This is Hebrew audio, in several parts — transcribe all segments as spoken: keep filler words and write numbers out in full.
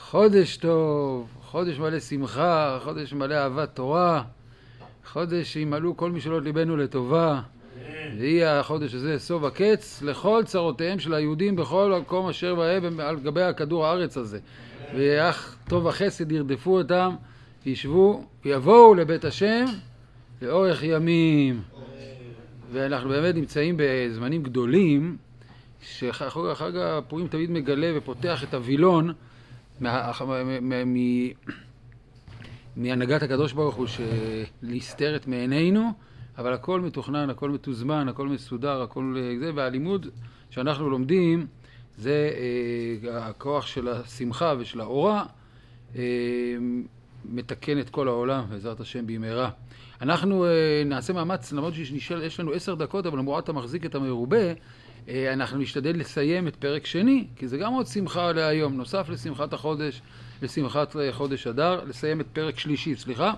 חודש טוב, חודש מלא שמחה, חודש מלא אהבת תורה, חודש שימלאו כל משאלות ליבנו לטובה. ויהיה החודש הזה סוף הקץ לכל צרותיהם של היהודים בכל מקום אשר בהם על גבי הכדור הארץ הזה. ואך טוב החסד ירדפו אותם, ישבו ויבואו לבית השם לאורך ימים. ואנחנו באמת נמצאים בזמנים גדולים, שחג הפורים תמיד מגלה ופותח את הווילון מהנהגת הקדוש ברוך הוא שלהסתרת מעינינו, אבל הכל מתוכנן, הכל מתוזמן, הכל מסודר, הכל זה, והלימוד שאנחנו לומדים זה אה, הכוח של השמחה ושל האורה, אה, מתקן את כל העולם, בעזרת השם במהרה. אנחנו אה, נעשה מאמץ, למרות שיש לנו עשר דקות, אבל למרות אתה מחזיק את המרובה, אה, אנחנו נשתדל לסיים את פרק שני, כי זה גם עוד שמחה להיום, נוסף לשמחת החודש, לשמחת חודש אדר, לסיים את פרק שלישי, סליחה.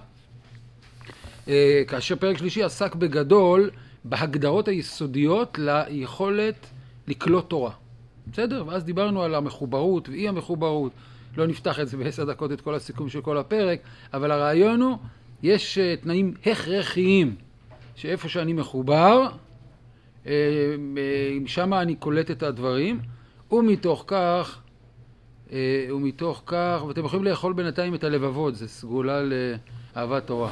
כאשר פרק שלישי עסק בגדול בהגדרות היסודיות ליכולת לקלוט תורה. בסדר? ואז דיברנו על המחוברות ואי המחוברות. לא נפתח את זה בעשר דקות את כל הסיכום של כל הפרק, אבל הרעיון הוא, יש תנאים הכרחיים שאיפה שאני מחובר, שם אני קולט את הדברים, ומתוך כך, ומתוך כך, ואתם יכולים לאכול בינתיים את הלבבות, זה סגולה לאהבת תורה.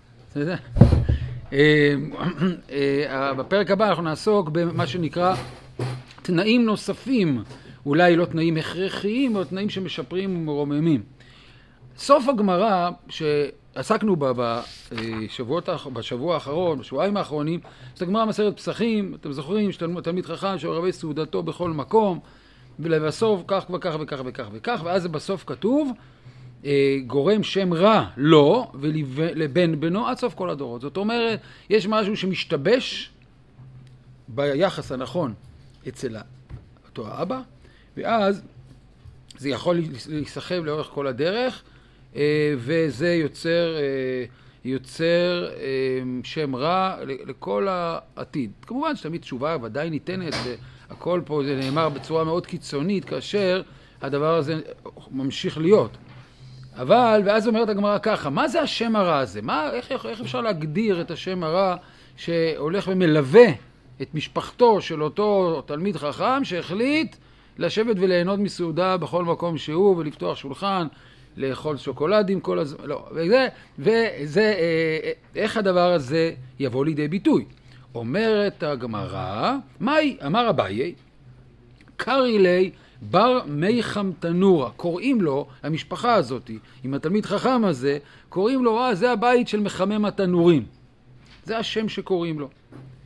בפרק הבא אנחנו נעסוק במה שנקרא תנאים נוספים, אולי לא תנאים הכרחיים, אבל תנאים שמשפרים ומרוממים. סוף הגמרא שעסקנו בה בשבועות, בשבוע האחרון, בשבועיים האחרונים, זאת הגמרא מסכת פסחים, אתם זוכרים, תלמיד חכם שעורבי סעודתו בכל מקום, ולבסוף כך וכך וכך וכך וכך, ואז בסוף כתוב, גורם שם רע לו ולבן בנו עד סוף כל הדורות. זאת אומרת, יש משהו שמשתבש ביחס הנכון אצל אותו האבא, ואז זה יכול להיסחב לאורך כל הדרך, וזה יוצר, יוצר שם רע לכל העתיד. כמובן שתמיד תשובה ודאי ניתנת, הכל פה זה נאמר בצורה מאוד קיצונית, כאשר הדבר הזה ממשיך להיות. אבל, ואז אומרת הגמרא ככה, מה זה השם הרע הזה? מה, איך, איך אפשר להגדיר את השם הרע שהולך ומלווה את משפחתו של אותו תלמיד חכם שהחליט לשבת וליהנות מסעודה בכל מקום שהוא ולפתוח שולחן, לאכול שוקולדים כל הזמן, לא, וזה, וזה, איך הדבר הזה יבוא לידי ביטוי? אומרת הגמרא, מהי? אמר אביי, קרי לי בר מיחם תנורה, קוראים לו, המשפחה הזאת, עם התלמיד חכם הזה, קוראים לו, אה, זה הבית של מחמם התנורים. זה השם שקוראים לו.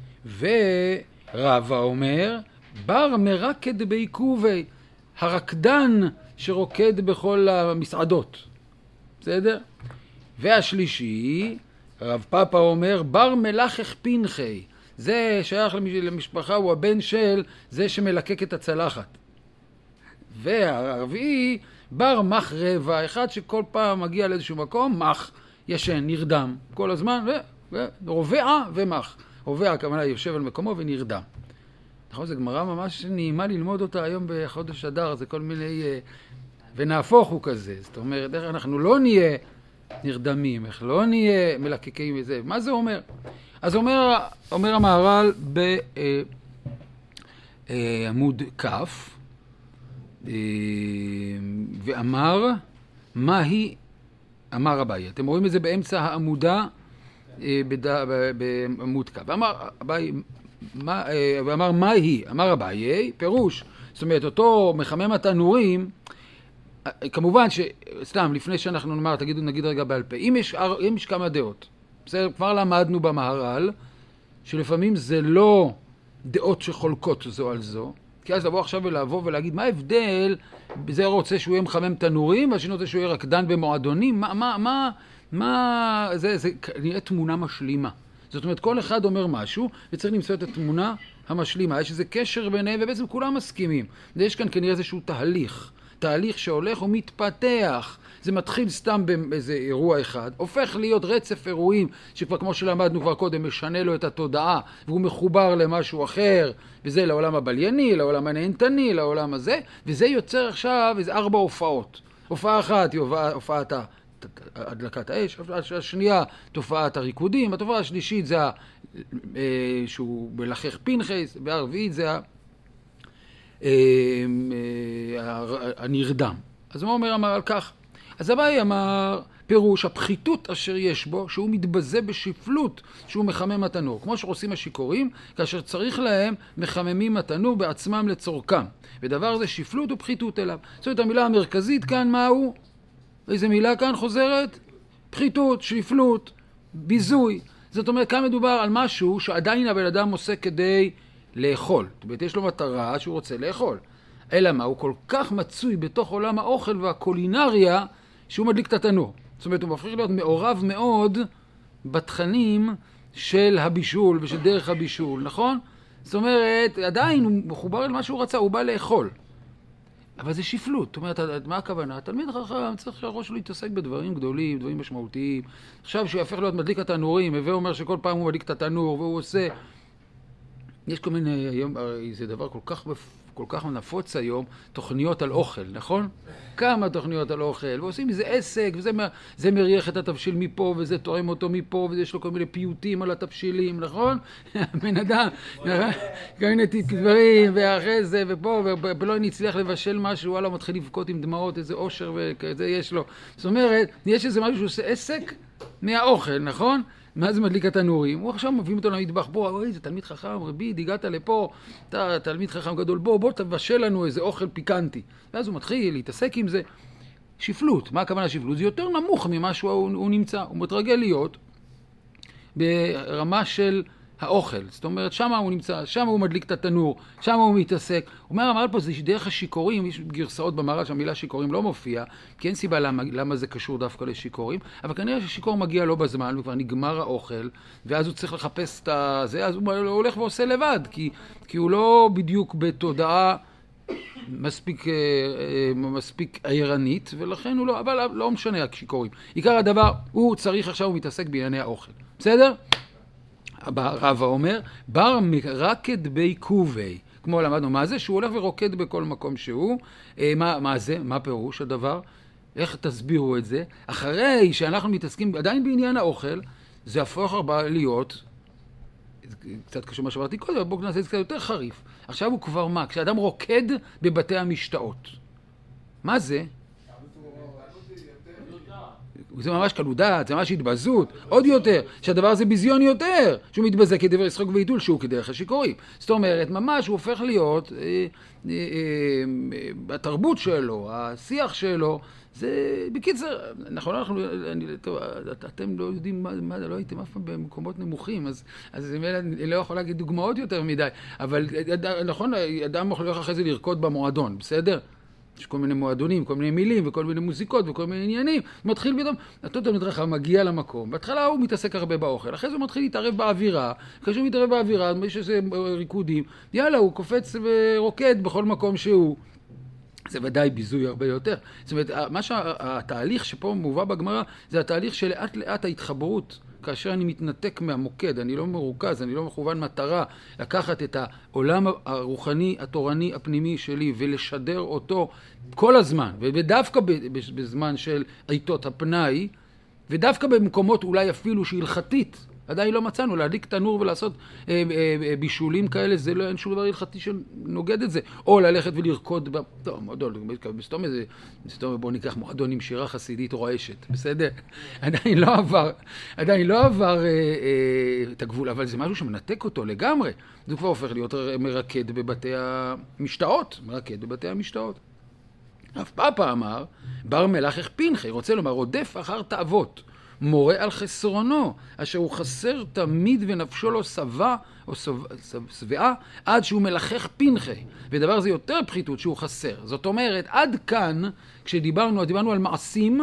ורבא אומר, בר מרקד בעיכובי, הרקדן שרוקד בכל המסעדות. בסדר? והשלישי, רב פאפה אומר, בר מלאכך פנחי, זה שייך למשפחה, הוא הבן של זה שמלקק את הצלחת. והרביעי, בר מח רבע, אחד שכל פעם מגיע לאיזשהו מקום, מח, ישן, נרדם, כל הזמן, ורובע ומח. רובע, הכוונה, יושב על מקומו ונרדם. נכון, זו גמרא ממש נעימה ללמוד אותה היום בחודש אדר, זה כל מיני, ונהפוך הוא כזה. זאת אומרת, איך אנחנו לא נהיה נרדמים, איך לא נהיה מלקקים וזה. מה זה אומר? אז אומר, אומר המהר"ל בעמוד כף, ואמר, מהי, אמר אביי. אתם רואים את זה באמצע העמודה בעמוד כף. ואמר אביי, ואמר מהי, אמר אביי, פירוש. זאת אומרת, אותו מחמם התנורים, כמובן שסתם, לפני שאנחנו נאמר, תגידו, נגיד רגע בעל פה, אם יש, אם יש כמה דעות, בסדר, כבר למדנו במהר"ל, שלפעמים זה לא דעות שחולקות זו על זו, כי אז לבוא עכשיו ולעבור ולהגיד, מה ההבדל? זה רוצה שהוא יהיה מחמם תנורים, והשני רוצה שהוא יהיה רקדן במועדונים, מה, מה, מה, מה, זה, זה נראה תמונה משלימה. זאת אומרת, כל אחד אומר משהו, וצריך למצוא את התמונה המשלימה. יש איזה קשר ביניהם, ובעצם כולם מסכימים. ויש כאן כנראה איזשהו תהליך. תהליך שהולך ומתפתח. זה מתחיל סתם באיזה אירוע אחד, הופך להיות רצף אירועים שכבר כמו שלמדנו כבר קודם משנה לו את התודעה והוא מחובר למשהו אחר, וזה לעולם הבלייני, לעולם הנהנתני, לעולם הזה, וזה יוצר עכשיו איזה ארבע הופעות. הופעה אחת היא הופעת הדלקת האש, השנייה תופעת הריקודים, התופעה השלישית זה שהוא מלחך פנחס, והרביעית זה הנרדם. אז מה אומר אמר על כך? אז אביי אמר פירוש הפחיתות אשר יש בו, שהוא מתבזה בשפלות, שהוא מחמם התנור. כמו שעושים השיכורים, כאשר צריך להם, מחממים התנור בעצמם לצורכם. ודבר זה שפלות ופחיתות אליו. זאת אומרת, המילה המרכזית כאן, מהו? איזה מילה כאן חוזרת? פחיתות, שפלות, ביזוי. זאת אומרת, כאן מדובר על משהו שעדיין הבן אדם עושה כדי לאכול. זאת אומרת, יש לו מטרה שהוא רוצה לאכול. אלא מה? הוא כל כך מצוי בתוך עולם האוכל והקולינריה, שהוא מדליק את התנור. זאת אומרת, הוא מפריך להיות מעורב מאוד בתכנים של הבישול ושל דרך הבישול, נכון? זאת אומרת, עדיין הוא מחובר אל מה שהוא רצה, הוא בא לאכול. אבל זה שפלות. זאת אומרת, מה הכוונה? תלמיד חכם צריך שהראש שלו להתעסק בדברים גדולים, דברים משמעותיים. עכשיו שהוא יהפך להיות מדליק התנורים, הווה אומר שכל פעם הוא מדליק את התנור, והוא עושה... יש כל מיני, היום, זה דבר כל כך, כל כך נפוץ היום, תוכניות על אוכל, נכון? כמה תוכניות על אוכל, ועושים איזה עסק, וזה זה מריח את התבשיל מפה, וזה תורם אותו מפה, ויש לו כל מיני פיוטים על התבשילים, נכון? בן אדם, כל מיני דברים, ואחרי זה, ופה, ולא נצליח לבשל משהו, וואלה, מתחיל לבכות עם דמעות, איזה אושר וכזה יש לו. זאת אומרת, יש איזה משהו שעושה עסק מהאוכל, נכון? מה זה מדליק התנורים? הוא עכשיו מביאים אותו למטבח, בוא, אוי, זה תלמיד חכם, רבי, הגעת לפה, אתה תלמיד חכם גדול, בוא, בוא תבשל לנו איזה אוכל פיקנטי. ואז הוא מתחיל להתעסק עם זה. שפלות, מה הכוונה שפלות? זה יותר נמוך ממה שהוא הוא נמצא. הוא מתרגל להיות ברמה של האוכל. זאת אומרת, שם הוא נמצא, שם הוא מדליק את התנור, שם הוא מתעסק. הוא אומר, אמר פה, זה דרך השיכורים, יש גרסאות במהר"ל שהמילה שיכורים לא מופיעה, כי אין סיבה למה, למה זה קשור דווקא לשיכורים, אבל כנראה ששיכור מגיע לא בזמן, וכבר נגמר האוכל, ואז הוא צריך לחפש את זה, אז הוא הולך ועושה לבד, כי, כי הוא לא בדיוק בתודעה מספיק, מספיק עירנית, ולכן הוא לא, אבל לא משנה השיכורים. עיקר הדבר, הוא צריך עכשיו, הוא מתעסק בענייני האוכל. בסדר? הרב אומר, בר מרקד בי קובי. כמו למדנו, מה זה? שהוא הולך ורוקד בכל מקום שהוא. מה, מה זה? מה פירוש הדבר? איך תסבירו את זה? אחרי שאנחנו מתעסקים עדיין בעניין האוכל, זה הפוך הרבה להיות, קצת קשור מה שאמרתי קודם, אבל בואו נעשה את זה קצת יותר חריף. עכשיו הוא כבר מה? כשאדם רוקד בבתי המשתאות. מה זה? זה ממש קלודעת, זה ממש התבזות, עוד יותר, שהדבר הזה ביזיון יותר, שהוא מתבזה כדבר ישחוק ועיתול, שהוא כדרך השיכורים. זאת אומרת, ממש הוא הופך להיות, אה, אה, אה, התרבות שלו, השיח שלו, זה, בקיצר, נכון, אנחנו, אני, טוב, אתם לא יודעים מה, מה, לא הייתם אף פעם במקומות נמוכים, אז, אז אני לא יכול להגיד דוגמאות יותר מדי, אבל נכון, אדם הולך אחרי זה לרקוד במועדון, בסדר? יש כל מיני מועדונים, כל מיני מילים וכל מיני מוזיקות וכל מיני עניינים. מתחיל פתאום, אותו תלמיד חכם מגיע למקום. בהתחלה הוא מתעסק הרבה באוכל. אחרי זה הוא מתחיל להתערב באווירה. כשהוא מתערב באווירה, יש איזה ריקודים. יאללה, הוא קופץ ורוקד בכל מקום שהוא. זה ודאי ביזוי הרבה יותר. זאת אומרת, מה שהתהליך שפה מובא בגמרא, זה התהליך שלאט לאט ההתחברות. כאשר אני מתנתק מהמוקד, אני לא מרוכז, אני לא מכוון מטרה לקחת את העולם הרוחני, התורני, הפנימי שלי ולשדר אותו כל הזמן, ודווקא בזמן של עיתות הפנאי, ודווקא במקומות אולי אפילו שהלכתית, עדיין לא מצאנו, להדליק תנור ולעשות אה, אה, בישולים כאלה, זה לא, אין שום דבר הלכתי שנוגד את זה. או ללכת ולרקוד, ב... טוב, מועדון, בסתום איזה, בסתום בואו ניקח מועדון עם שירה חסידית רועשת, בסדר? עדיין לא עבר, עדיין לא עבר אה, אה, את הגבול, אבל זה משהו שמנתק אותו לגמרי. זה כבר הופך להיות מרקד בבתי המשתאות, מרקד בבתי המשתאות. אף פאפה אמר, בר מלאך פנחי, רוצה לומר, רודף אחר תאוות. מורה על חסרונו, אשר הוא חסר תמיד ונפשו לו שבע או שבעה, עד שהוא מלחך פנחי. ודבר זה יותר פחיתות שהוא חסר. זאת אומרת, עד כאן, כשדיברנו, דיברנו על מעשים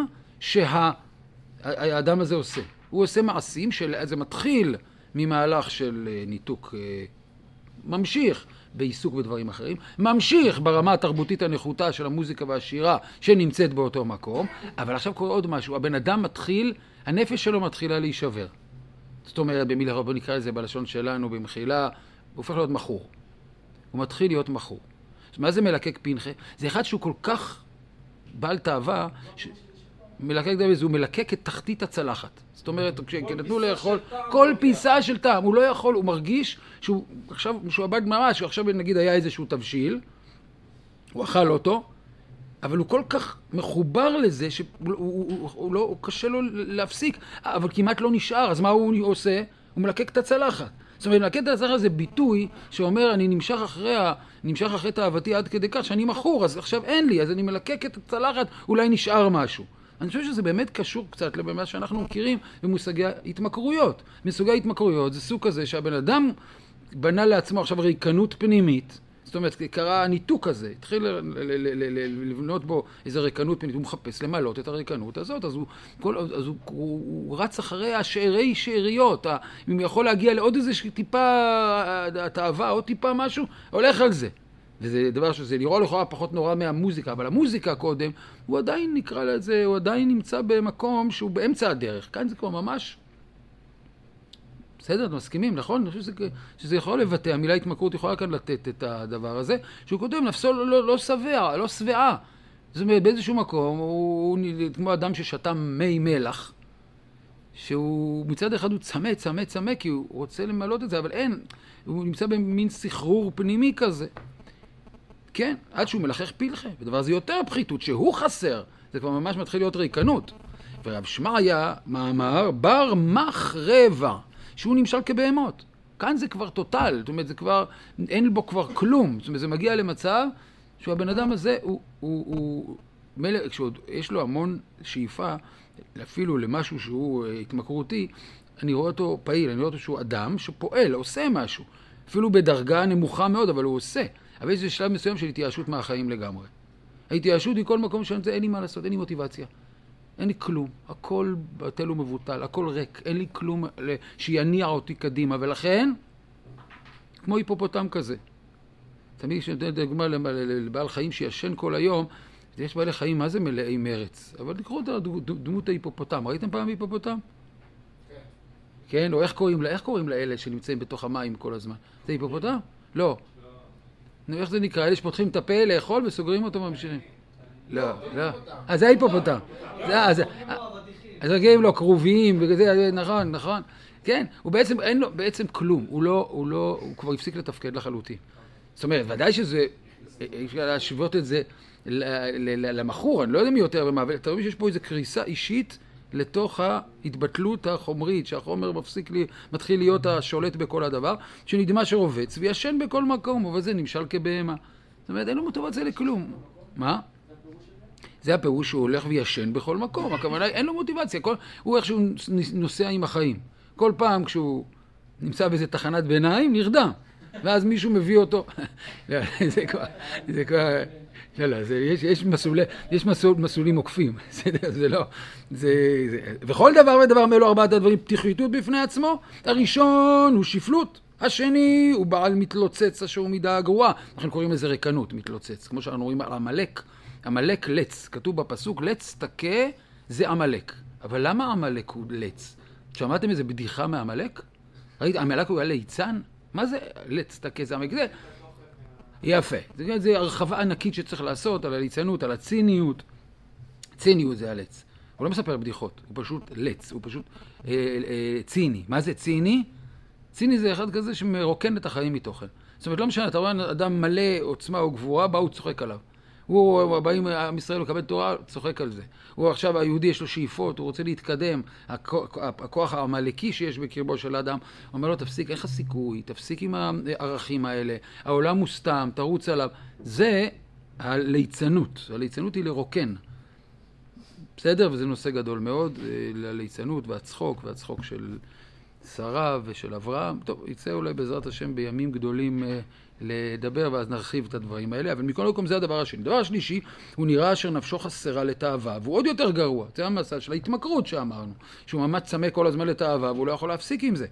שהאדם הזה עושה. הוא עושה מעשים, זה מתחיל ממהלך של ניתוק, ממשיך בעיסוק בדברים אחרים, ממשיך ברמה התרבותית הנחותה של המוזיקה והשירה שנמצאת באותו מקום, אבל עכשיו קורה עוד משהו, הבן אדם מתחיל, הנפש שלו מתחילה להישבר. זאת אומרת, במילה רבה נקרא לזה בלשון שלנו, במחילה, הוא הופך להיות מחור. הוא מתחיל להיות מחור. אז מה זה מלקק פנחי? זה אחד שהוא כל כך בעל תאווה, ש... מלקק דבש, הוא מלקק את תחתית הצלחת. זאת אומרת, כשנתנו לאכול, כל פיסה של טעם, הוא לא יכול, הוא מרגיש שהוא עכשיו משועבד ממש, עכשיו נגיד היה איזשהו תבשיל, הוא אכל אותו, אבל הוא כל כך מחובר לזה שהוא הוא, הוא, הוא לא, הוא קשה לו להפסיק, אבל כמעט לא נשאר, אז מה הוא עושה? הוא מלקק את הצלחת. זאת אומרת, מלקק את הצלחת זה ביטוי שאומר, אני נמשך אחרי, נמשך אחרי תאוותי עד כדי כך שאני מכור, אז עכשיו אין לי, אז אני מלקק את הצלחת, אולי נשאר משהו. אני חושב שזה באמת קשור קצת למה שאנחנו מכירים במושגי התמכרויות. מסוגי התמכרויות זה סוג כזה שהבן אדם בנה לעצמו עכשיו ריקנות פנימית, זאת אומרת, קרה הניתוק הזה, התחיל לבנות בו איזו ריקנות פנימית, הוא מחפש למלות את הריקנות הזאת, אז הוא, כל, אז הוא, הוא, הוא רץ אחרי השארי שאריות, אם הוא יכול להגיע לעוד איזושהי טיפה תאווה, עוד טיפה משהו, הולך על זה. וזה דבר שזה לראות לכאורה פחות נורא מהמוזיקה, אבל המוזיקה קודם, הוא עדיין נקרא לזה, הוא עדיין נמצא במקום שהוא באמצע הדרך. כאן זה כבר ממש... בסדר, אתם מסכימים, נכון? אני חושב שזה, שזה יכול לבטא, המילה התמכרות יכולה כאן לתת את הדבר הזה, שהוא כותב, נפסו לא, לא, לא שבע, לא שבעה. זאת אומרת, באיזשהו מקום, הוא, הוא כמו אדם ששתה מי מלח, שהוא מצד אחד הוא צמא, צמא, צמא, כי הוא רוצה למלות את זה, אבל אין, הוא נמצא במין סחרור פנימי כזה. כן, עד שהוא מלחך פלחה, ודבר זה יותר פחיתות, שהוא חסר, זה כבר ממש מתחיל להיות ריקנות. ורב שמעיה מאמר, בר מחרבה, שהוא נמשל כבהמות. כאן זה כבר טוטל, זאת אומרת, זה כבר, אין בו כבר כלום. זאת אומרת, זה מגיע למצב שהבן אדם הזה, הוא, הוא, הוא מלא, כשעוד יש לו המון שאיפה, אפילו למשהו שהוא התמכרותי, אני רואה אותו פעיל, אני רואה אותו שהוא אדם שפועל, עושה משהו. אפילו בדרגה נמוכה מאוד, אבל הוא עושה. אבל יש שלב מסוים של התייאשות מהחיים לגמרי. ההתייאשות היא כל מקום שאני אין לי מה לעשות, אין לי מוטיבציה. אין לי כלום. הכל בטל ומבוטל, הכל ריק. אין לי כלום שיניע אותי קדימה. ולכן, כמו היפופוטם כזה. תמיד כשנתן דוגמה לבעל חיים שישן כל היום, יש בעלי חיים, מה זה מלאי מרץ? אבל תקראו את דמות ההיפופוטם. ראיתם פעם היפופוטם? כן. כן, או איך קוראים לה? איך קוראים לאלה שנמצאים בתוך המים כל הזמן? זה היפופוטם? לא. נו, איך זה נקרא? אלה שפותחים את הפה לאכול וסוגרים אותו ממשיכים. לא, לא. אז זה היפופוטם. אז רגעים לא קרובים, נכון, נכון. כן, הוא בעצם, אין לו בעצם כלום. הוא לא, הוא לא, הוא כבר הפסיק לתפקד לחלוטין. זאת אומרת, ודאי שזה, אפשר להשוות את זה למחור, אני לא יודע מי יותר במה, אבל אתה רואה שיש פה איזו קריסה אישית לתוך ההתבטלות החומרית, שהחומר מפסיק לי, מתחיל להיות השולט בכל הדבר, שנדמה שרובץ וישן בכל מקום, אבל זה נמשל כבהמה. זאת אומרת, אין לו מוטיבציה לכלום. מה? זה הפירוש שהוא הולך וישן בכל מקום. הכוונה, אין לו מוטיבציה. כל, הוא איכשהו נוסע עם החיים. כל פעם כשהוא נמצא באיזה תחנת ביניים, נרדם. ואז מישהו מביא אותו. זה כבר, זה כבר, לא, לא, זה, יש, יש מסלולי, יש מסלול, מסלולים עוקפים. זה, זה לא, זה, זה, וכל דבר ודבר מאלו ארבעת הדברים פתיחותות בפני עצמו. הראשון הוא שפלות. השני הוא בעל מתלוצץ אשר הוא מידה גרועה. אנחנו קוראים לזה ריקנות, מתלוצץ. כמו שאנחנו רואים על עמלק. עמלק לץ. כתוב בפסוק, לץ תכה זה עמלק. אבל למה עמלק הוא לץ? שמעתם איזה בדיחה מעמלק? ראית, עמלק הוא היה ליצן? מה זה לץ תכה זה עמלק? זה יפה. זה, זה הרחבה ענקית שצריך לעשות על הליצנות, על הציניות. ציניות זה הלץ. הוא לא מספר בדיחות, הוא פשוט לץ, הוא פשוט אה, אה, ציני. מה זה ציני? ציני זה אחד כזה שמרוקן את החיים מתוכן. זאת אומרת, לא משנה, אתה רואה אדם מלא עוצמה או גבורה, בא הוא צוחק עליו. הוא, באים עם ישראל לקבל תורה, צוחק על זה. הוא עכשיו, היהודי יש לו שאיפות, הוא רוצה להתקדם. הכוח, הכוח העמלקי שיש בקרבו של האדם, אומר לו, תפסיק, אין לך סיכוי, תפסיק עם הערכים האלה, העולם הוא סתם, תרוץ עליו. זה הליצנות, הליצנות היא לרוקן. בסדר? וזה נושא גדול מאוד, לליצנות והצחוק, והצחוק של שרה ושל אברהם. טוב, יצא אולי בעזרת השם בימים גדולים לדבר, ואז נרחיב את הדברים האלה, אבל מכל מקום זה הדבר השני. דבר השלישי, הוא נראה אשר נפשו חסרה לתאווה, והוא עוד יותר גרוע. זה המסע של ההתמכרות שאמרנו, שהוא ממש צמא כל הזמן לתאווה, והוא לא יכול להפסיק עם זה.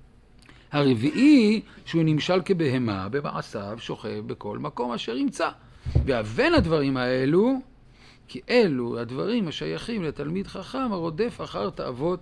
הרביעי, שהוא נמשל כבהמה, במעשיו שוכב בכל מקום אשר ימצא. והבן הדברים האלו, כי אלו הדברים השייכים לתלמיד חכם הרודף אחר תאוות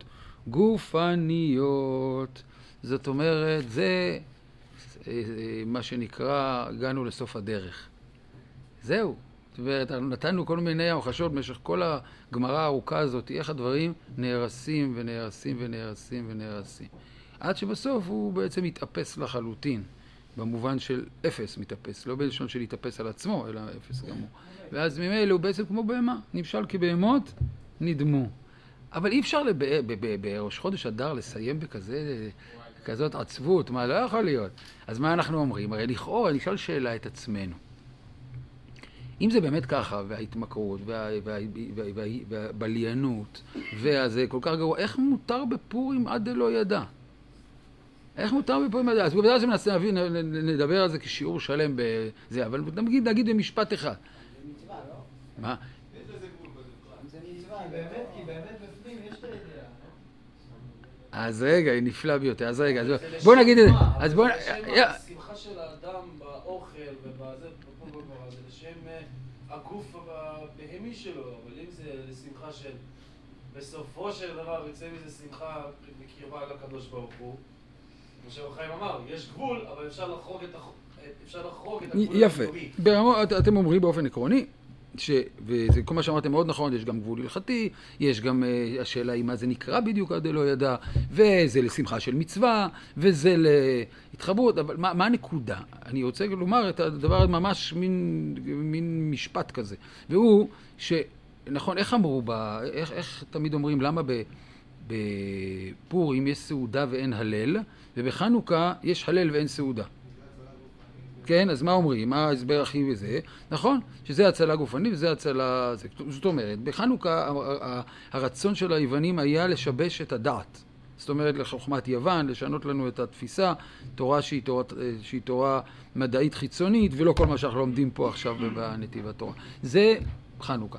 גופניות. זאת אומרת, זה מה שנקרא, הגענו לסוף הדרך. זהו. ונתנו כל מיני המחשות במשך כל הגמרא הארוכה הזאת, איך הדברים נהרסים ונהרסים ונהרסים ונהרסים. עד שבסוף הוא בעצם מתאפס לחלוטין, במובן של אפס מתאפס, לא בלשון של להתאפס על עצמו, אלא אפס גמור. ואז ממילא הוא בעצם כמו בהמה, נמשל כבהמות, נדמו. אבל אי אפשר בראש חודש אדר לסיים בכזה, כזאת עצבות, מה לא יכול להיות? אז מה אנחנו אומרים? הרי לכאורה נשאל שאלה את עצמנו. אם זה באמת ככה, וההתמכרות, והבליינות, וזה כל כך גרוע, איך מותר בפורים עד לא ידע? איך מותר בפורים עד לא ידע? אז בוודאי שמנסה נדבר על זה כשיעור שלם בזה, אבל נגיד, נגיד במשפט אחד. זה מצווה, לא? מה? איזה זה גבול בזה? זה מצווה, באמת, כי באמת בפנים יש את הידיעה, לא? אז רגע, היא נפלא ביותר, אז רגע, בוא נגיד את זה. אז בוא... השמחה של האדם באוכל ובזה, זה לשם הגוף הבהמי שלו, אבל אם זה לשמחה של... בסופו של דבר יצא מזה שמחה בקרבה לקדוש ברוך הוא. כמו שחיים אמר, יש גבול, אבל אפשר לחרוג את אפשר לחרוג את הגבול המקומי. יפה. אתם אומרים באופן עקרוני, ש... וזה כל מה שאמרתם מאוד נכון, יש גם גבול הלכתי, יש גם uh, השאלה היא מה זה נקרא בדיוק עד לא ידע, וזה לשמחה של מצווה, וזה להתחברות, אבל מה, מה הנקודה? אני רוצה לומר את הדבר ממש מין, מין משפט כזה, והוא שנכון, איך אמרו בה, איך, איך תמיד אומרים, למה ב... בפורים יש סעודה ואין הלל, ובחנוכה יש הלל ואין סעודה. כן, אז מה אומרים? מה ההסבר הכי וזה? נכון, שזה הצלה גופנית וזה הצלה... זאת אומרת, בחנוכה הרצון של היוונים היה לשבש את הדעת. זאת אומרת, לחוכמת יוון, לשנות לנו את התפיסה, תורה שהיא תורה, שהיא תורה מדעית חיצונית, ולא כל מה שאנחנו לומדים פה עכשיו בנתיב התורה. זה חנוכה.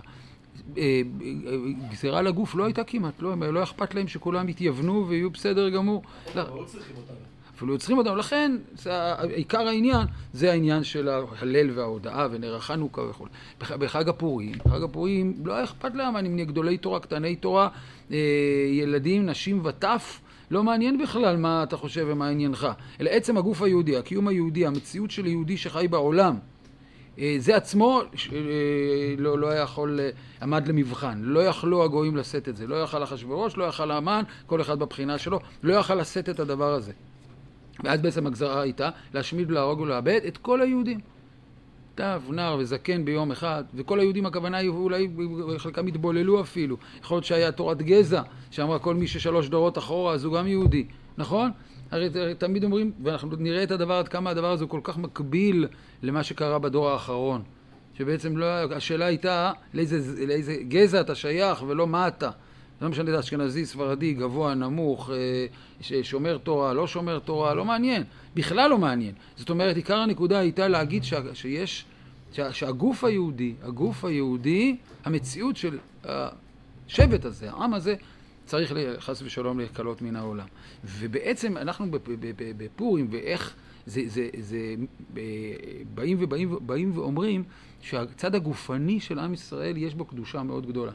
גזירה לגוף לא הייתה כמעט, לא, לא אכפת להם שכולם יתייוונו ויהיו בסדר גמור. לא צריכים אותנו. אפילו יוצרים אותם, לכן עיקר העניין זה העניין של ההלל וההודעה ונר החנוכה וכו'. בחג הפורים, בחג הפורים לא אכפת להם, אני מנהי גדולי תורה, קטני תורה, ילדים, נשים וטף, לא מעניין בכלל מה אתה חושב ומה עניינך, אלא עצם הגוף היהודי, הקיום היהודי, המציאות של יהודי שחי בעולם, זה עצמו לא, לא יכול, עמד למבחן, לא יכלו הגויים לשאת את זה, לא יכל אחשוורוש, לא יכל המן, כל אחד בבחינה שלו, לא יכל לשאת את הדבר הזה. ואז בעצם הגזרה הייתה להשמיד ולהרוג ולאבד את כל היהודים. טף, נער וזקן ביום אחד, וכל היהודים הכוונה היא, אולי חלקם התבוללו אפילו. יכול להיות שהיה תורת גזע, שאמרה כל מי ששלוש דורות אחורה, אז הוא גם יהודי. נכון? הרי, הרי תמיד אומרים, ואנחנו נראה את הדבר, עד כמה הדבר הזה הוא כל כך מקביל למה שקרה בדור האחרון. שבעצם לא, השאלה הייתה לאיזה, לאיזה גזע אתה שייך ולא מה אתה. לא משנה, זה אשכנזי, ספרדי, גבוה, נמוך, שומר תורה, לא שומר תורה, לא מעניין. בכלל לא מעניין. זאת אומרת, עיקר הנקודה הייתה להגיד שיש, שהגוף היהודי, הגוף היהודי, המציאות של השבט הזה, העם הזה, צריך חס ושלום להקלות מן העולם. ובעצם אנחנו בפורים, ואיך זה, זה, זה, באים ובאים, באים ואומרים שהצד הגופני של עם ישראל יש בו קדושה מאוד גדולה.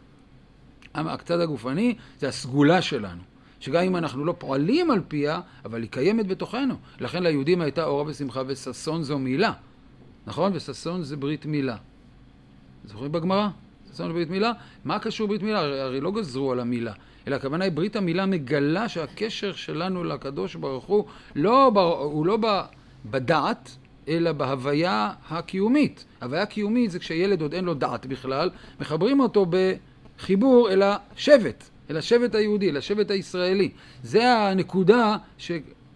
הצד הגופני זה הסגולה שלנו, שגם אם אנחנו לא פועלים על פיה, אבל היא קיימת בתוכנו. לכן ליהודים הייתה אורה ושמחה, וששון זו מילה. נכון? וששון זה ברית מילה. זוכרים בגמרא? ששון זה ברית מילה? מה קשור ברית מילה? הרי, הרי לא גזרו על המילה. אלא הכוונה היא ברית המילה מגלה שהקשר שלנו לקדוש ברוך הוא לא, הוא לא בדעת, אלא בהוויה הקיומית. ההוויה הקיומית זה כשילד עוד אין לו דעת בכלל, מחברים אותו ב... חיבור אל השבט, אל השבט היהודי, אל השבט הישראלי. זה הנקודה ש,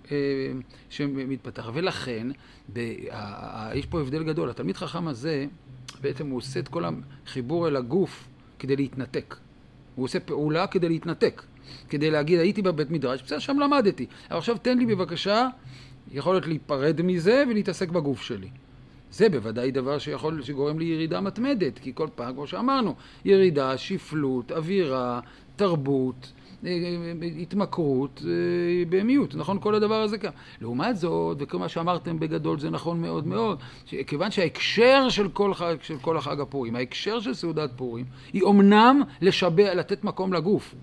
שמתפתח. ולכן, ב, יש פה הבדל גדול. התלמיד חכם הזה, בעצם הוא עושה את כל החיבור אל הגוף כדי להתנתק. הוא עושה פעולה כדי להתנתק. כדי להגיד, הייתי בבית מדרש, בסדר, שם למדתי. אבל עכשיו תן לי בבקשה, יכול להיות להיפרד מזה ולהתעסק בגוף שלי. זה בוודאי דבר שיכול, שגורם לי ירידה מתמדת, כי כל פעם, כמו שאמרנו, ירידה, שפלות, אווירה, תרבות, התמכרות, בהמיות, נכון? כל הדבר הזה כאן. לעומת זאת, וכמה שאמרתם בגדול, זה נכון מאוד מאוד, כיוון שההקשר של כל חג, של כל החג הפורים, ההקשר של סעודת פורים, היא אומנם לשבע, לתת מקום לגוף.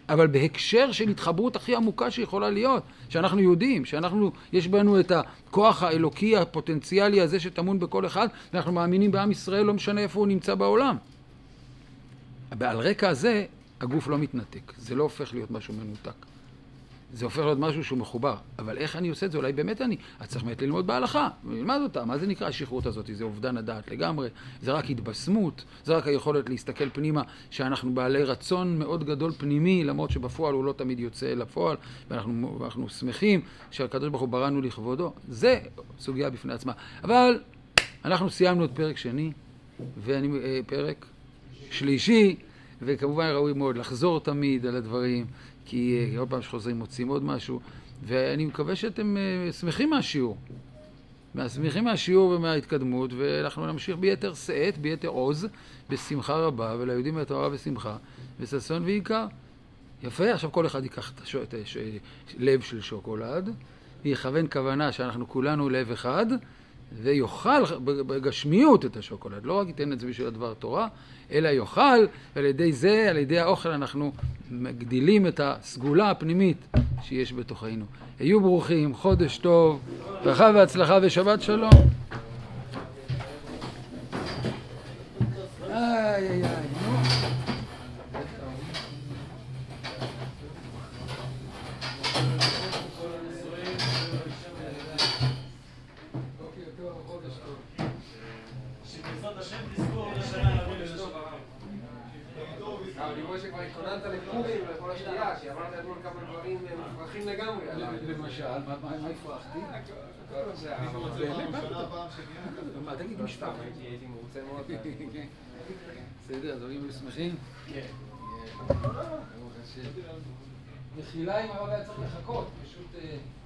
אבל בהקשר של התחברות הכי עמוקה שיכולה להיות, שאנחנו יודעים, שאנחנו, יש בנו את הכוח האלוקי הפוטנציאלי הזה שטמון בכל אחד, ואנחנו מאמינים בעם ישראל, לא משנה איפה הוא נמצא בעולם. על רקע הזה, הגוף לא מתנתק. זה לא הופך להיות משהו מנותק. זה הופך להיות משהו שהוא מחובר. אבל איך אני עושה את זה? אולי באמת אני, אז צריך באמת ללמוד בהלכה. ללמד אותה. מה זה נקרא השכרות הזאת? זה אובדן הדעת לגמרי. זה רק התבשמות. זה רק היכולת להסתכל פנימה שאנחנו בעלי רצון מאוד גדול פנימי, למרות שבפועל הוא לא תמיד יוצא לפועל, ואנחנו, ואנחנו שמחים שהקדוש ברוך הוא בראנו לכבודו. זה סוגיה בפני עצמה. אבל אנחנו סיימנו את פרק שני, ואני פרק שלישי, וכמובן ראוי מאוד לחזור תמיד על הדברים, כי כל פעם שחוזרים מוצאים עוד משהו, ואני מקווה שאתם שמחים מהשיעור. שמחים מהשיעור ומההתקדמות, ואנחנו נמשיך ביתר שאת, ביתר עוז, בשמחה רבה, וליהודים את התורה בשמחה, וששון ועיקר. יפה, עכשיו כל אחד ייקח את השו, את הש... לב של שוקולד, ויכוון כוונה שאנחנו כולנו לב אחד, ויאכל בגשמיות את השוקולד. לא רק ייתן את זה בשביל הדבר תורה, אלא יאכל, ועל ידי זה, על ידי האוכל, אנחנו מגדילים את הסגולה הפנימית שיש בתוכנו. היו ברוכים, חודש טוב, ברכה והצלחה ושבת שלום. איי איי איי, נו. אני רואה שכבר התכוננת לפורים לכל השנייה, שאמרת אתמול כמה דברים מופרכים לגמרי. למשל, מה הפרחתי? מה, תגיד משפט. הייתי מרוצה מאוד. בסדר, הדברים היו שמחים? כן. מחילה אם הרב היה צריך לחכות, פשוט...